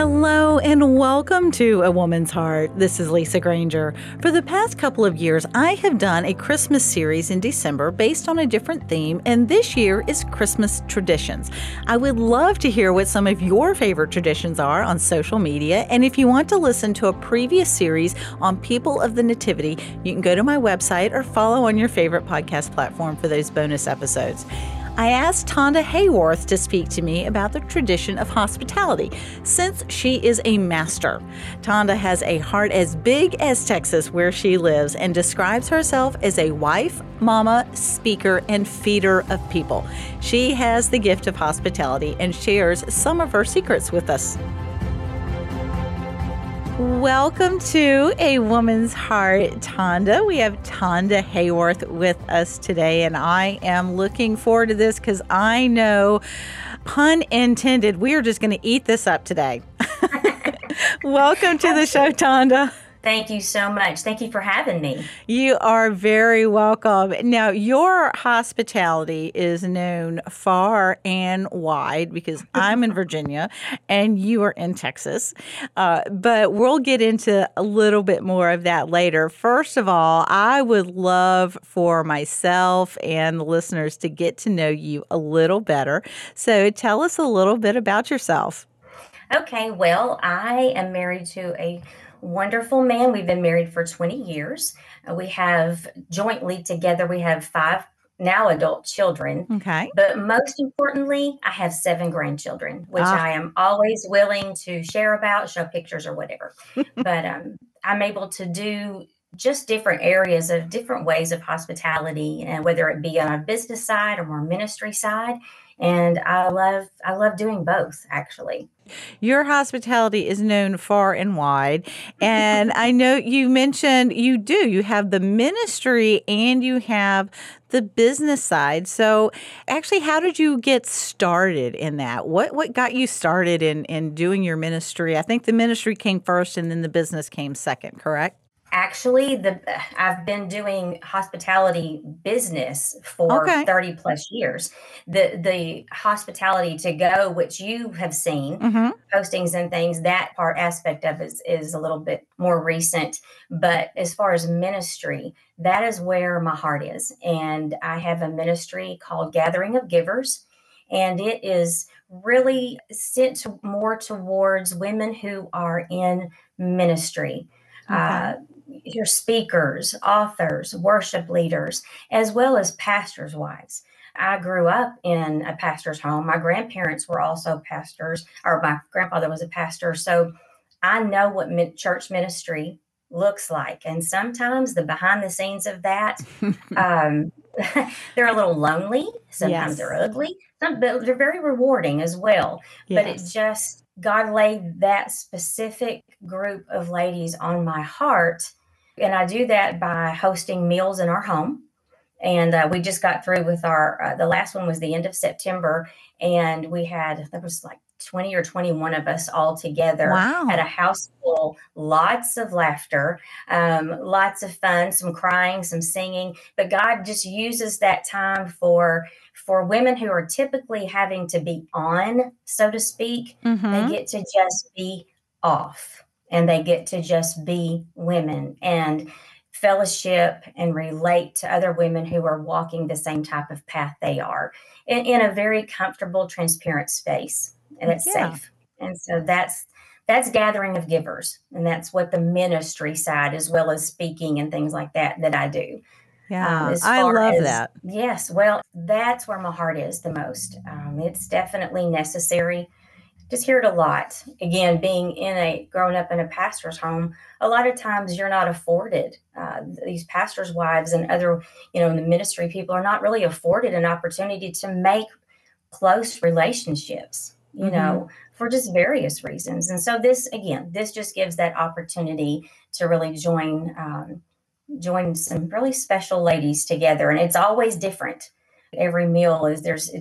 Hello and welcome to A Woman's Heart. This is Lisa Granger. For the past couple of years, I have done a Christmas series in December based on a different theme, and this year is Christmas traditions. I would love to hear what some of your favorite traditions are on social media, and if you want to listen to a previous series on people of the Nativity, you can go to my website or follow on your favorite podcast platform for those bonus episodes. I asked Tonda Hayworth to speak to me about the tradition of hospitality, since she is a master. Tonda has a heart as big as Texas, where she lives, and describes herself as a wife, mama, speaker, and feeder of people. She has the gift of hospitality and shares some of her secrets with us. Welcome to A Woman's Heart, Tonda. We have Tonda Hayworth with us today, and I am looking forward to this because I know, pun intended, we are just going to eat this up today. Welcome to the show, Tonda. Thank you so much. Thank you for having me. You are very welcome. Now, your hospitality is known far and wide because I'm in Virginia and you are in Texas. But we'll get into a little bit more of that later. First of all, I would love for myself and the listeners to get to know you a little better. So tell us a little bit about yourself. Okay, well, I am married to a wonderful man. We've been married for 20 years. We have jointly together, we have 5 now adult children. Okay. But most importantly, I have 7 grandchildren, which I am always willing to share about, show pictures or whatever. But I'm able to do just different areas of different ways of hospitality, and whether it be on a business side or more ministry side. And I love doing both, actually. Your hospitality is known far and wide. And I know you mentioned you have the ministry and you have the business side. So actually, how did you get started in that? What got you started in doing your ministry? I think the ministry came first and then the business came second, correct? Actually, I've been doing hospitality business for 30 plus years. The hospitality to go, which you have seen, postings and things, that part aspect of it is a little bit more recent. But as far as ministry, that is where my heart is. And I have a ministry called Gathering of Givers, and it is really sent more towards women who are in ministry. Your speakers, authors, worship leaders, as well as pastors' wives. I grew up in a pastor's home. My grandparents were also pastors, or my grandfather was a pastor. So I know what church ministry looks like. And sometimes the behind the scenes of that, they're a little lonely. Sometimes they're ugly, but they're very rewarding as well. But it just, God laid that specific group of ladies on my heart. And I do that by hosting meals in our home. And we just got through with the last one was the end of September. And there was like 20 or 21 of us all together at a house full, lots of laughter, lots of fun, some crying, some singing. But God just uses that time for women who are typically having to be on, so to speak. They get to just be off, and they get to just be women and fellowship and relate to other women who are walking the same type of path they are in a very comfortable, transparent space. And it's safe. And so that's Gathering of Givers. And that's what the ministry side, as well as speaking and things like that I do. Yeah, I love that. Yes. Well, that's where my heart is the most. It's definitely necessary. Just hear it a lot. Again, growing up in a pastor's home, a lot of times you're not afforded, these pastors' wives and other, in the ministry, people are not really afforded an opportunity to make close relationships, for just various reasons. And so this just gives that opportunity to really join some really special ladies together. And it's always different. Every meal it's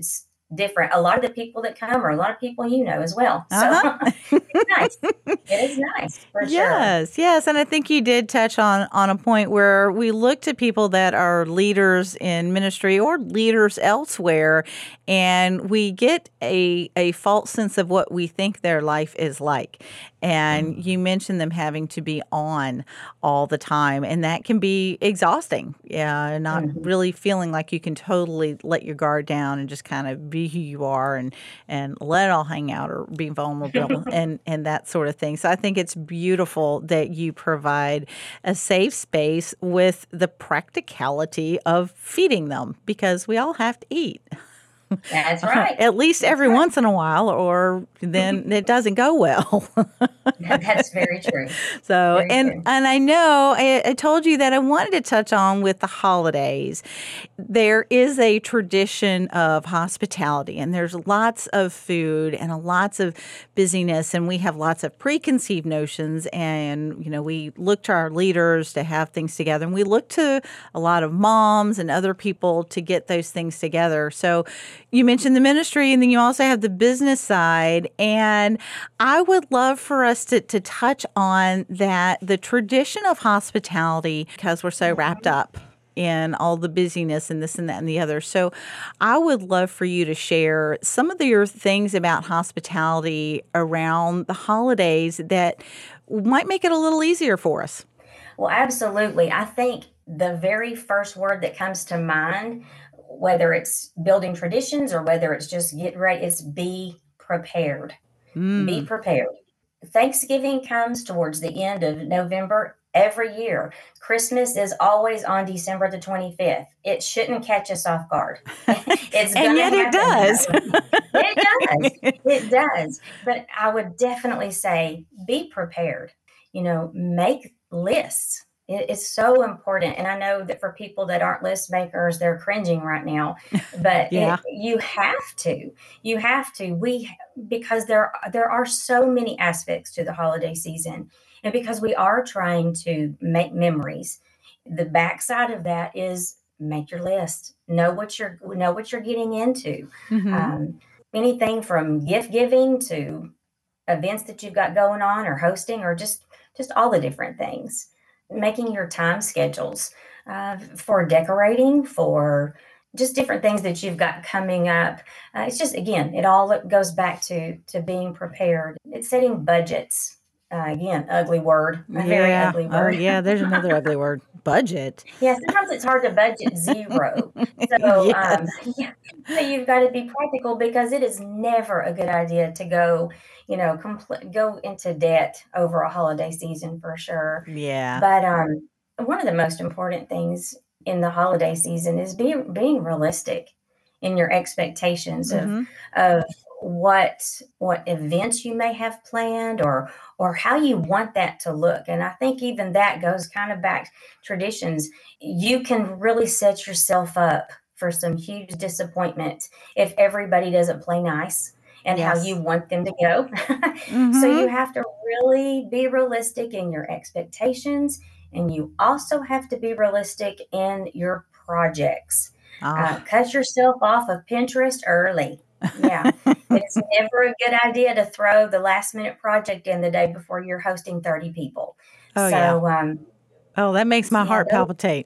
different. A lot of the people that come are a lot of people as well. So it's nice. It is nice for sure. Yes. And I think you did touch on a point where we look to people that are leaders in ministry or leaders elsewhere, and we get a false sense of what we think their life is like. And you mentioned them having to be on all the time, and that can be exhausting. Yeah, not really feeling like you can totally let your guard down and just kind of be who you are and let it all hang out or be vulnerable and that sort of thing. So I think it's beautiful that you provide a safe space with the practicality of feeding them, because we all have to eat. That's right. At least every once in a while, or then it doesn't go well. That's very true. So, and I know I told you that I wanted to touch on with the holidays. There is a tradition of hospitality, and there's lots of food and lots of busyness, and we have lots of preconceived notions, and, we look to our leaders to have things together, and we look to a lot of moms and other people to get those things together. So you mentioned the ministry, and then you also have the business side. And I would love for us to touch on that, the tradition of hospitality, because we're so wrapped up in all the busyness and this and that and the other. So I would love for you to share some of your things about hospitality around the holidays that might make it a little easier for us. Well, absolutely. I think the very first word that comes to mind, whether it's building traditions or whether it's just get ready, it's be prepared. Be prepared. Thanksgiving comes towards the end of November every year. Christmas is always on December the 25th. It shouldn't catch us off guard. And yet it does. It does. But I would definitely say be prepared. Make lists. It's so important. And I know that for people that aren't list makers, they're cringing right now, but you have to, because there are so many aspects to the holiday season, and because we are trying to make memories. The backside of that is make your list, know what you're getting into. Anything from gift giving to events that you've got going on or hosting, or just all the different things. Making your time schedules for decorating, for just different things that you've got coming up. It's just, again, it all goes back to being prepared. It's setting budgets. Again, ugly word. A very ugly word. Oh, yeah, there's another ugly word. Budget. Yeah, sometimes it's hard to budget zero. So, so you've got to be practical, because it is never a good idea to go go into debt over a holiday season, for sure. Yeah. But one of the most important things in the holiday season is being realistic in your expectations of what events you may have planned, or how you want that to look. And I think even that goes kind of back traditions. You can really set yourself up for some huge disappointment if everybody doesn't play nice and how you want them to go. So you have to really be realistic in your expectations, and you also have to be realistic in your projects. Cut yourself off of Pinterest early. Yeah, it's never a good idea to throw the last minute project in the day before you're hosting 30 people. That makes my heart palpitate.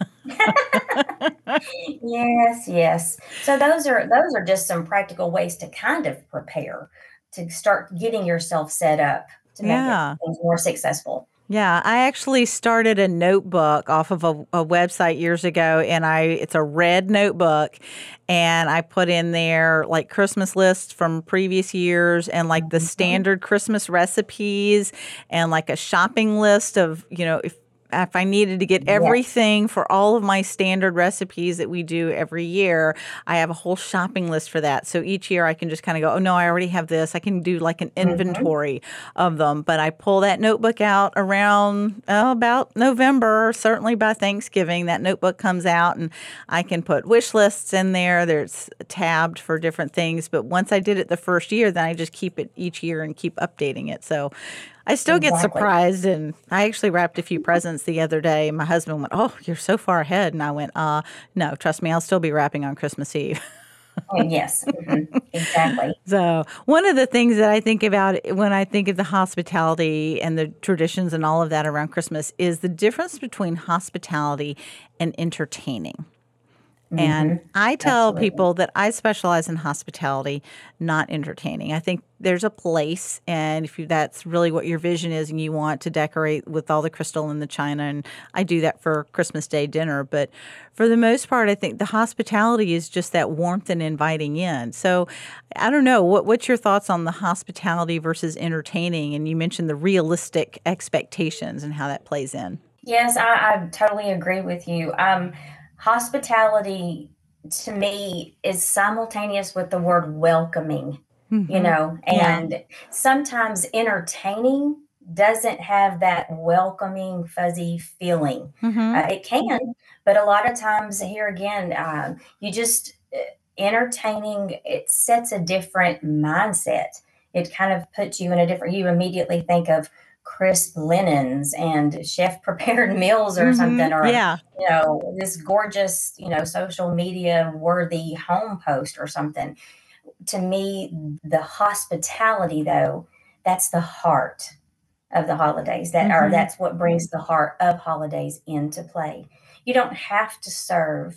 Yes. So those are just some practical ways to kind of prepare, to start getting yourself set up to make things more successful. Yeah, I actually started a notebook off of a website years ago, and it's a red notebook, and I put in there like Christmas lists from previous years, and like the standard Christmas recipes, and like a shopping list of, if I needed to get everything for all of my standard recipes that we do every year, I have a whole shopping list for that. So each year I can just kind of go, oh, no, I already have this. I can do like an inventory of them. But I pull that notebook out around about November, certainly by Thanksgiving. That notebook comes out, and I can put wish lists in there. There's tabbed for different things. But once I did it the first year, then I just keep it each year and keep updating it. So I still get surprised, and I actually wrapped a few presents the other day. My husband went, "Oh, you're so far ahead," and I went, "No, trust me, I'll still be wrapping on Christmas Eve." Yes, exactly. So, one of the things that I think about when I think of the hospitality and the traditions and all of that around Christmas is the difference between hospitality and entertaining. And I tell Absolutely. people that I specialize in hospitality, not entertaining. I think there's a place, and if that's really what your vision is, and you want to decorate with all the crystal and the china, and I do that for Christmas Day dinner. But for the most part, I think the hospitality is just that warmth and inviting in. So I don't know. What's your thoughts on the hospitality versus entertaining? And you mentioned the realistic expectations and how that plays in. Yes, I totally agree with you. Hospitality to me is simultaneous with the word welcoming, Hmm. Yeah. and sometimes entertaining doesn't have that welcoming, fuzzy feeling. Hmm. It can, but a lot of times, here again, you just entertaining, it sets a different mindset. It kind of puts you in a different, you immediately think of crisp linens and chef prepared meals or Hmm. something, or Yeah. this gorgeous, social media worthy home post or something. To me, the hospitality, though, that's the heart of the holidays. Hmm. That's what brings the heart of holidays into play. You don't have to serve,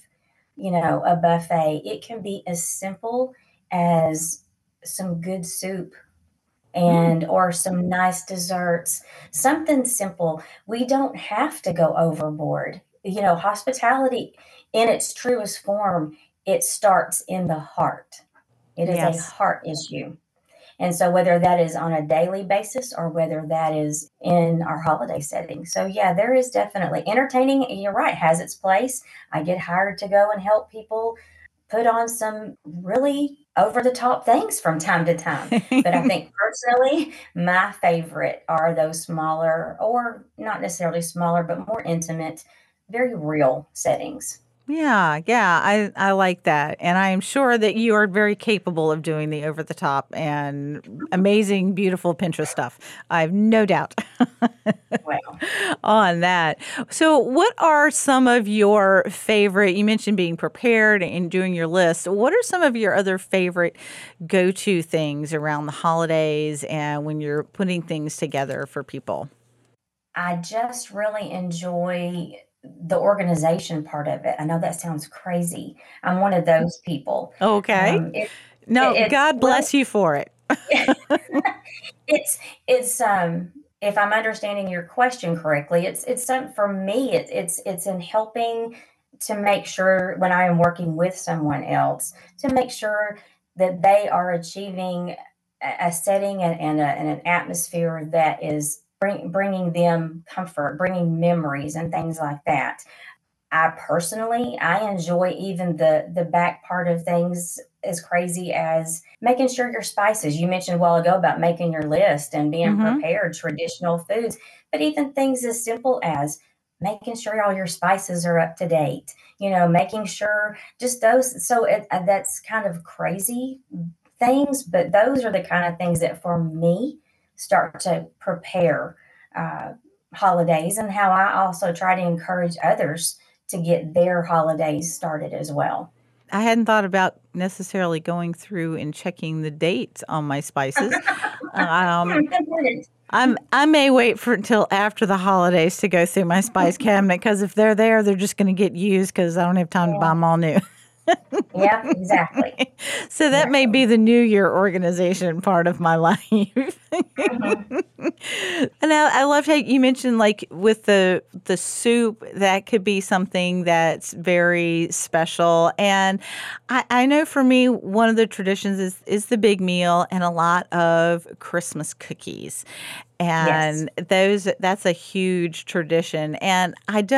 a buffet. It can be as simple as some good soup Mm. and or some nice desserts, something simple. We don't have to go overboard. Hospitality in its truest form, it starts in the heart. It is a Yes. heart issue. And so whether that is on a daily basis or whether that is in our holiday setting. So yeah, there is definitely entertaining, you're right, has its place. I get hired to go and help people put on some really over the top things from time to time. But I think personally, my favorite are those smaller, or not necessarily smaller, but more intimate, very real settings. Yeah, yeah, I like that, and I am sure that you are very capable of doing the over the top and amazing, beautiful Pinterest stuff. I have no doubt Well, on that. So, what are some of your favorite? You mentioned being prepared and doing your list. What are some of your other favorite go-to things around the holidays and when you're putting things together for people? I just really enjoy the organization part of it. I know that sounds crazy. I'm one of those people. Okay. Um, it, No, it's God well, bless you for it. it's if I'm understanding your question correctly, it's some for me, it's in helping to make sure when I am working with someone else to make sure that they are achieving a setting and an atmosphere that is bringing them comfort, bringing memories and things like that. I personally, I enjoy even the back part of things, as crazy as making sure your spices. You mentioned a while ago about making your list and being Mhm. prepared, traditional foods, but even things as simple as making sure all your spices are up to date. Making sure just those. So that's kind of crazy things, but those are the kind of things that for me start to prepare uh, holidays, and how I also try to encourage others to get their holidays started as well. I hadn't thought about necessarily going through and checking the dates on my spices. Um, Good morning. I may wait for until after the holidays to go through my spice cabinet because if they're there, they're just going to get used because I don't have time to buy Yeah. them all new. Yep, exactly. So that may Exactly. be the New Year organization part of my life. Mhm. And I loved how you mentioned like with the soup that could be something that's very special. And I know for me one of the traditions is the big meal and a lot of Christmas cookies. Yes. And that's a huge tradition. And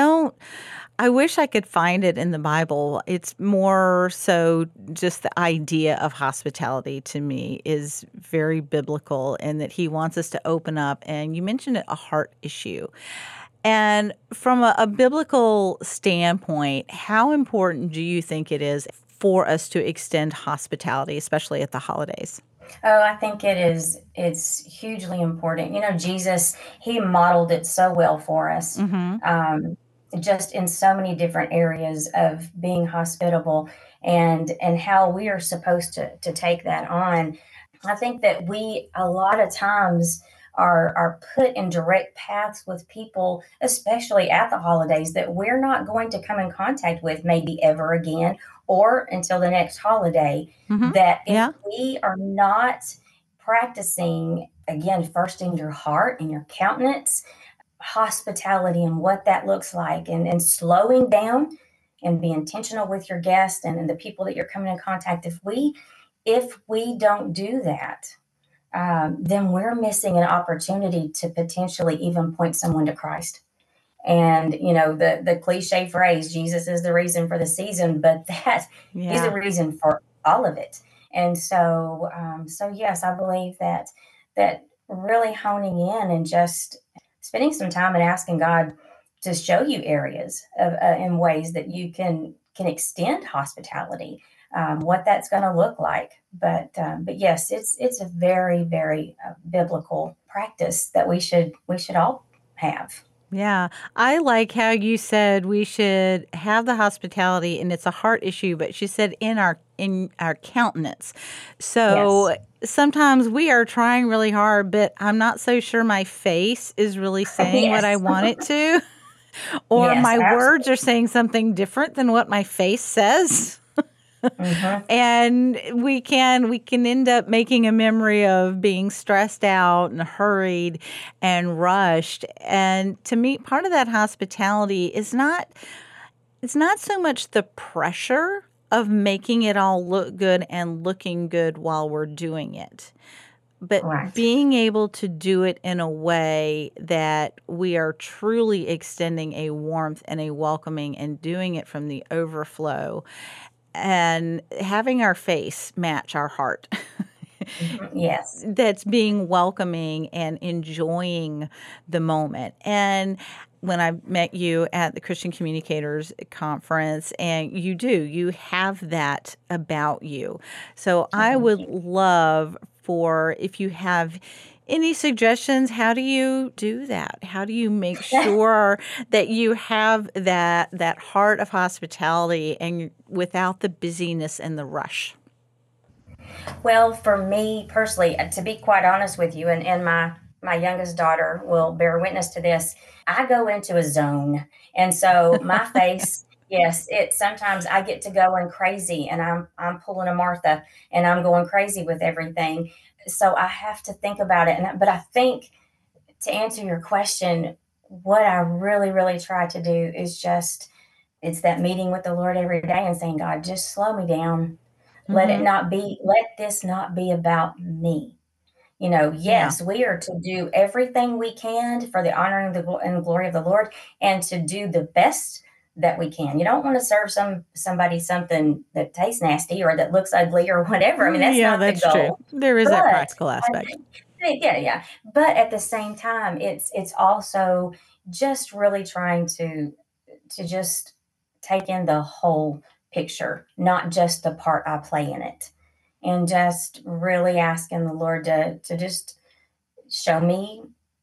I wish I could find it in the Bible. It's more so just the idea of hospitality to me is very biblical and that he wants us to open up. And you mentioned it, a heart issue. And from a biblical standpoint, how important do you think it is for us to extend hospitality, especially at the holidays? Oh, I think it's hugely important. Jesus, he modeled it so well for us. Mm-hmm. Um, just in so many different areas of being hospitable. and how we are supposed to take that on. I think that we a lot of times are put in direct paths with people, especially at the holidays, that we're not going to come in contact with maybe ever again or until the next holiday. Mm-hmm. That if Yeah. we are not practicing, again, first in your heart and your countenance, hospitality and what that looks like, and slowing down and be intentional with your guests and the people that you're coming in contact. If we don't do that, then we're missing an opportunity to potentially even point someone to Christ. And the cliche phrase, Jesus is the reason for the season, but that is the reason for all of it. And so yes, I believe that really honing in and just spending some time and asking God to show you areas of in ways that you can extend hospitality, what that's going to look like. But yes, it's a very, very biblical practice that we should all have. Yeah. I like how you said we should have the hospitality and it's a heart issue, but she said in our countenance. So Yes. sometimes we are trying really hard, but I'm not so sure my face is really saying what I Yes. want it to, or Yes, my words absolutely. are saying something different than what my face says. Hmm. And we can end up making a memory of being stressed out and hurried and rushed. And to me, part of that hospitality is not it's not so much the pressure of making it all look good and looking good while we're doing it, but Right. being able to do it in a way that we are truly extending a warmth and a welcoming and doing it from the overflow and having our face match our heart. Mhm. Yes. That's being welcoming and enjoying the moment. And when I met you at the Christian Communicators Conference, and you have that about you. So Oh, I thank would you. love for if you have any suggestions, how do you do that? How do you make sure that you have that heart of hospitality and without the busyness and the rush? Well, for me personally, to be quite honest with you, and my youngest daughter will bear witness to this, I go into a zone. And so my face, yes, it sometimes I get to going crazy and I'm pulling a Martha and I'm going crazy with everything. So I have to think about it. But I think to answer your question, what I really, really try to do is just it's that meeting with the Lord every day and saying, God, just slow me down. Mm-hmm. Let this not be about me. Yeah. Yes, we are to do everything we can for the honor and glory of the Lord, and to do the best that we can. You don't want to serve somebody something that tastes nasty or that looks ugly or whatever. I mean, that's Yeah, not the that's true. goal. There is that But practical aspect. yeah, yeah. But at the same time, it's also just really trying to just take in the whole picture, not just the part I play in it. And just really asking the Lord to just show me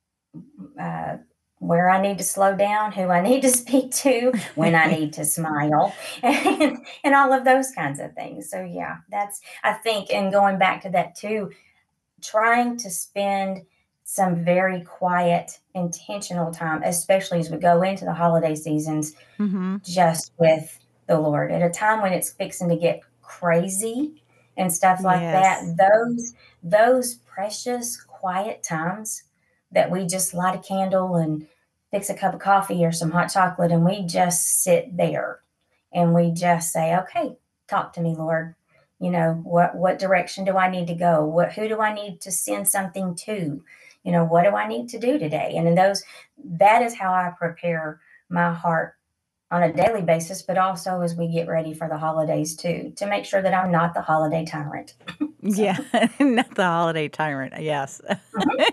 uh, where I need to slow down, who I need to speak to, when I need to smile, and all of those kinds of things. So, yeah, I think, and going back to that too, trying to spend some very quiet, intentional time, especially as we go into the holiday seasons, Mm-hmm. just with the Lord at a time when it's fixing to get crazy and stuff like that. Yes. Those precious quiet times that we just light a candle and fix a cup of coffee or some hot chocolate and we just sit there and we just say, okay, talk to me, Lord. What direction do I need to go? Who do I need to send something to? What do I need to do today? And that is how I prepare my heart on a daily basis, but also as we get ready for the holidays too, to make sure that I'm not the holiday tyrant. So, Yeah, not the holiday tyrant. Yes. mhm.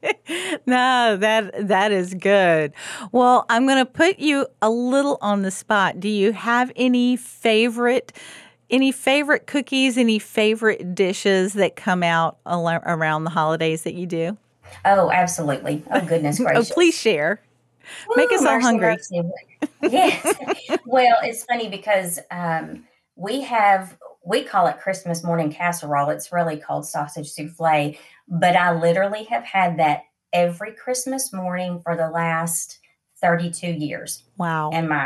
No, that is good. Well, I'm going to put you a little on the spot. Do you have any favorite cookies, any favorite dishes that come out around the holidays that you do? Oh, absolutely. Oh, goodness Oh, please gracious. share. Make Woo, us all mercy, hungry. mercy. Yes. Well, it's funny because we call it Christmas morning casserole. It's really called sausage souffle, but I literally have had that every Christmas morning for the last 32 years. Wow. And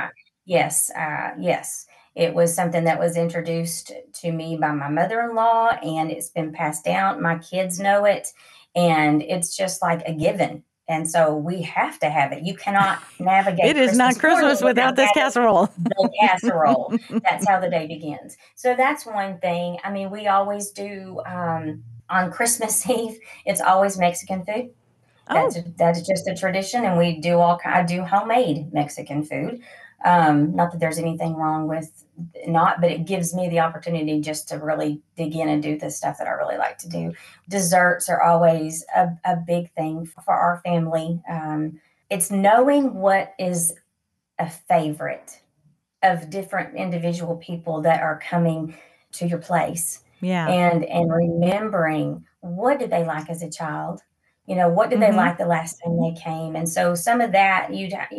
yes, it was something that was introduced to me by my mother-in-law, and it's been passed down. My kids know it, and it's just like a given. And so we have to have it. You cannot It navigate is not Christmas morning Christmas without without this having casserole. the casserole. That's how the day begins. So that's one thing. I mean, we always do on Christmas Eve. It's always Mexican food. Oh, That's just a tradition, and we do I do homemade Mexican food. Not that there's anything wrong with not, but it gives me the opportunity just to really dig in and do the stuff that I really like to do. Desserts are always a big thing for our family. It's knowing what is a favorite of different individual people that are coming to your place, yeah. and remembering what did they like as a child, what did they Mm-hmm. like the last time they came. And so some of that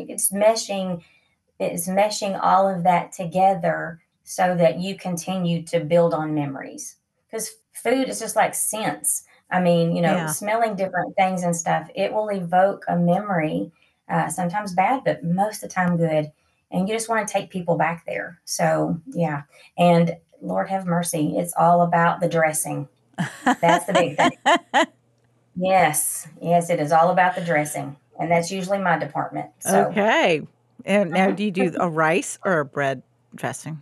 it's meshing all of that together so that you continue to build on memories, because food is just like scents. I mean, Yeah. smelling different things and stuff, it will evoke a memory, sometimes bad, but most of the time good. And you just want to take people back there. So, yeah. And Lord have mercy, it's all about the dressing. That's the big thing. Yes. Yes, it is all about the dressing. And that's usually my department. So, Okay. And now, do you mhm. do a rice or a bread dressing?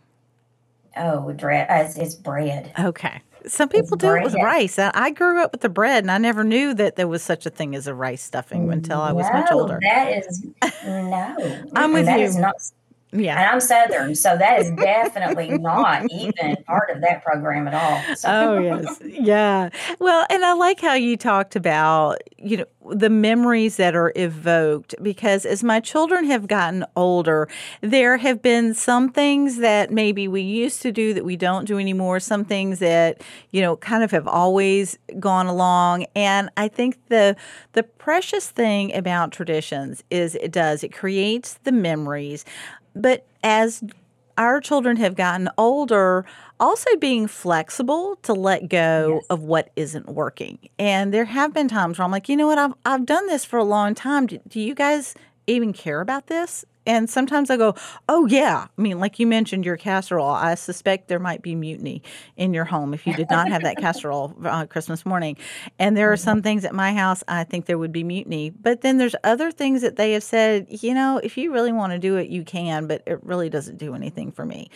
Oh, it's bread. Okay. Some It's people do it bread. with rice. I grew up with the bread, and I never knew that there was such a thing as a rice stuffing until I was much No, older. that is no, I'm with that is you. not. Yeah. And I'm Southern, so that is definitely not even part of that program at all. So, Oh, yes. Yeah. Well, and I like how you talked about, the memories that are evoked because as my children have gotten older, there have been some things that maybe we used to do that we don't do anymore, some things that, kind of have always gone along. And I think the precious thing about traditions is it creates the memories. But as our children have gotten older, also being flexible to let go yes. of what isn't working. And there have been times where I'm like, you know what, I've done this for a long time. Do you guys even care about this? And sometimes I go, oh, yeah. I mean, like you mentioned, your casserole. I suspect there might be mutiny in your home if you did not have that casserole Christmas morning. And there are Mhm. some things at my house, I think there would be mutiny. But then there's other things that they have said, if you really want to do it, you can, but it really doesn't do anything for me.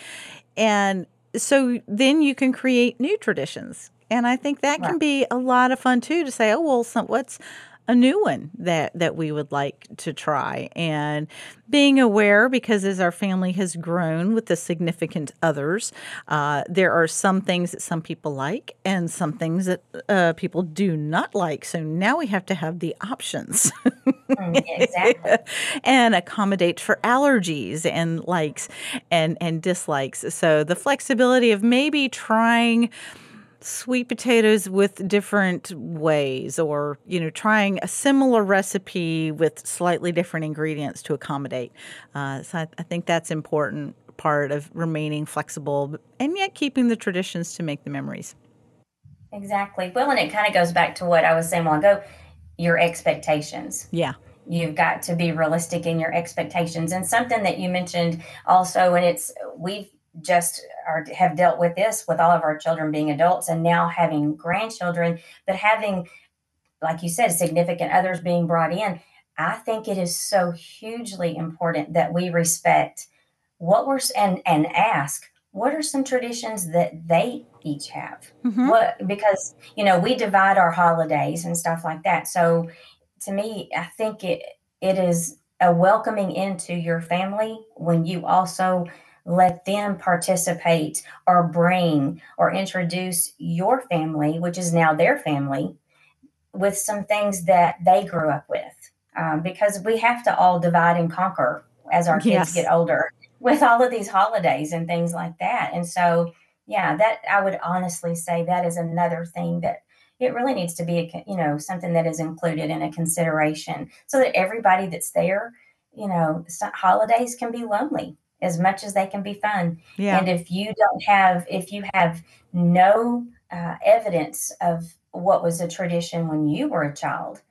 And so then you can create new traditions. And I think that Right. can be a lot of fun too to say, oh, well, what's a new one that we would like to try? And being aware, because as our family has grown with the significant others, there are some things that some people like and some things that people do not like. So now we have to have the options. Exactly. And accommodate for allergies and likes and dislikes. So the flexibility of maybe trying sweet potatoes with different ways or, trying a similar recipe with slightly different ingredients to accommodate. So I think that's important part of remaining flexible and yet keeping the traditions to make the memories. Exactly. Well, and it kind of goes back to what I was saying a while ago, your expectations. Yeah. You've got to be realistic in your expectations. And something that you mentioned also, and we've just have dealt with this with all of our children being adults and now having grandchildren, but having, like you said, significant others being brought in. I think it is so hugely important that we respect and ask what are some traditions that they each have. Hmm. What Because we divide our holidays and stuff like that. So to me, I think it is a welcoming into your family when you also let them participate or bring or introduce your family, which is now their family, with some things that they grew up with. Because we have to all divide and conquer as our kids Yes. get older with all of these holidays and things like that. And so, yeah, that I would honestly say that is another thing that it really needs to be, something that is included in a consideration so that everybody that's there, holidays can be lonely. as much as they can be fun. Yeah. And if you have no evidence of what was a tradition when you were a child,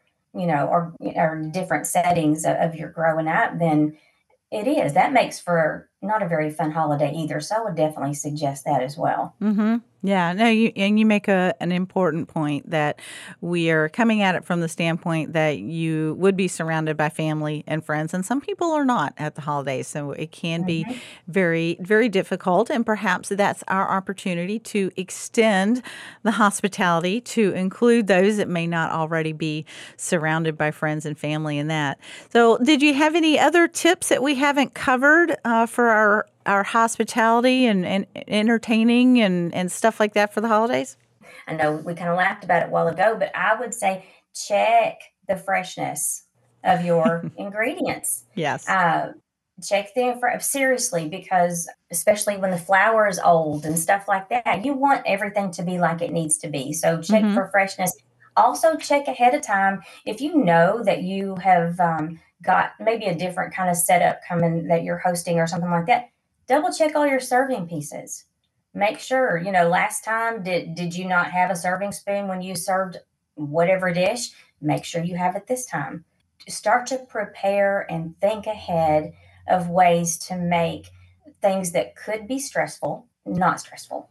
or different settings of your growing up, then that makes for not a very fun holiday either. So I would definitely suggest that as well. Mm-hmm. Yeah, no, you make an important point that we are coming at it from the standpoint that you would be surrounded by family and friends, and some people are not at the holidays, so it can be very, very difficult, and perhaps that's our opportunity to extend the hospitality to include those that may not already be surrounded by friends and family in that. So did you have any other tips that we haven't covered for our hospitality and entertaining and stuff like that for the holidays? I know we kind of laughed about it a while ago, but I would say check the freshness of your ingredients. Yes. Check seriously, because especially when the flour is old and stuff like that, you want everything to be like it needs to be. So check for freshness. Also check ahead of time if you know that you have got maybe a different kind of setup coming that you're hosting or something like that. Double check all your serving pieces. Make sure, last time, did you not have a serving spoon when you served whatever dish? Make sure you have it this time. Start to prepare and think ahead of ways to make things that could be stressful, not stressful.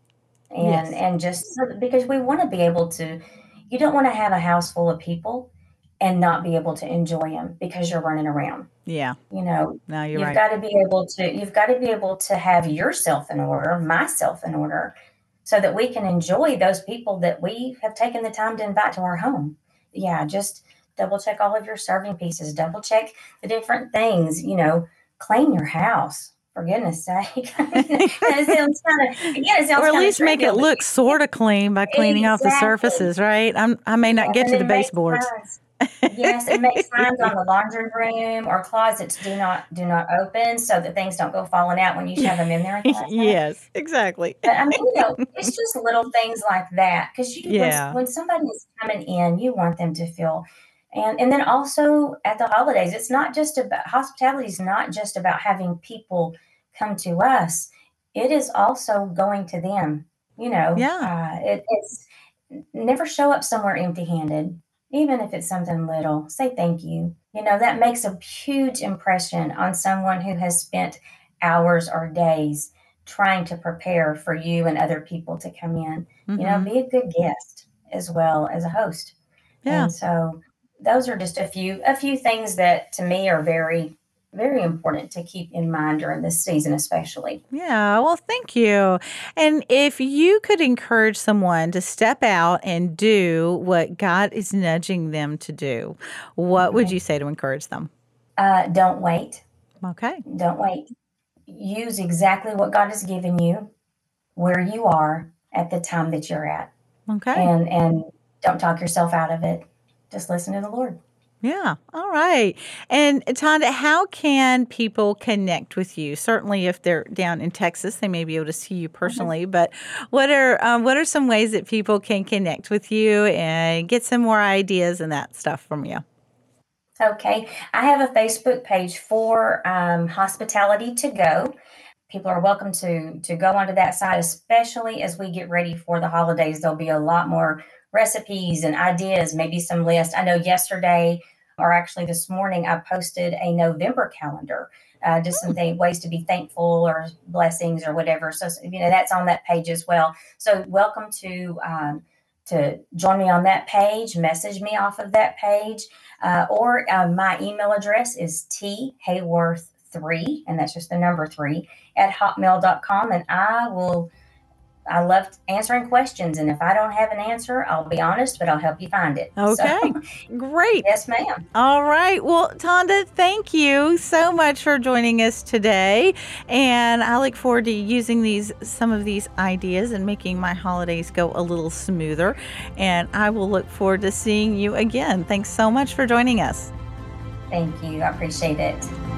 And just because we want to be able to, you don't want to have a house full of people and not be able to enjoy them because you're running around. Yeah. No, you're you've right. got to be able to have yourself in order, myself in order, so that we can enjoy those people that we have taken the time to invite to our home. Yeah, just double check all of your serving pieces, double check the different things, clean your house. For goodness sake. It sounds or at least make it look sort of clean by cleaning off the surfaces, right? I may not get to the baseboards. Yes, and make signs on the laundry room or closets, do not open, so that things don't go falling out when you have them in there. Yes, exactly. But it's just little things like that, because when somebody is coming in, you want them to feel. And then also at the holidays, it's not just about hospitality is not just about having people come to us. It is also going to them. It's never show up somewhere empty-handed. Even if it's something little, say thank you. That makes a huge impression on someone who has spent hours or days trying to prepare for you and other people to come in. Be a good guest as well as a host. Yeah. And so those are just a few things that to me are very, very important to keep in mind during this season, especially. Yeah, well, thank you. And if you could encourage someone to step out and do what God is nudging them to do, what would you say to encourage them? Don't wait. Okay. Don't wait. Use exactly what God has given you, where you are at the time that you're at. Okay. And don't talk yourself out of it. Just listen to the Lord. Yeah. All right. And Tonda, how can people connect with you? Certainly, if they're down in Texas, they may be able to see you personally. But what are some ways that people can connect with you and get some more ideas and that stuff from you? Okay. I have a Facebook page for Hospitality to Go. People are welcome to go onto that site, especially as we get ready for the holidays. There'll be a lot more recipes and ideas, maybe some lists. I know yesterday, or actually this morning, I posted a November calendar, just some ways to be thankful or blessings or whatever. So, that's on that page as well. So welcome to join me on that page, message me off of that page, or my email address is thayworth3, and that's just the number 3, @hotmail.com. And I love answering questions, and if I don't have an answer, I'll be honest, but I'll help you find it. Okay, great. Yes, ma'am. All right. Well, Tonda, thank you so much for joining us today, and I look forward to using some of these ideas and making my holidays go a little smoother, and I will look forward to seeing you again. Thanks so much for joining us. Thank you. I appreciate it.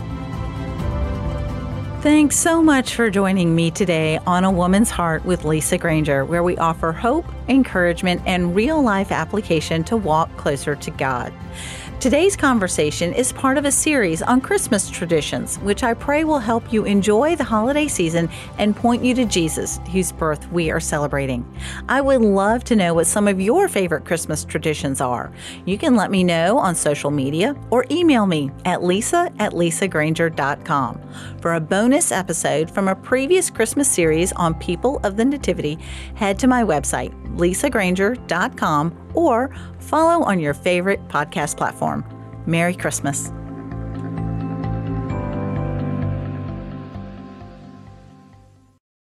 Thanks so much for joining me today on A Woman's Heart with Lisa Granger, where we offer hope, encouragement, and real-life application to walk closer to God. Today's conversation is part of a series on Christmas traditions, which I pray will help you enjoy the holiday season and point you to Jesus, whose birth we are celebrating. I would love to know what some of your favorite Christmas traditions are. You can let me know on social media or email me at lisa@lisagranger.com. For a bonus episode from a previous Christmas series on People of the Nativity, head to my website, lisagranger.com, or follow on your favorite podcast platform. Merry Christmas.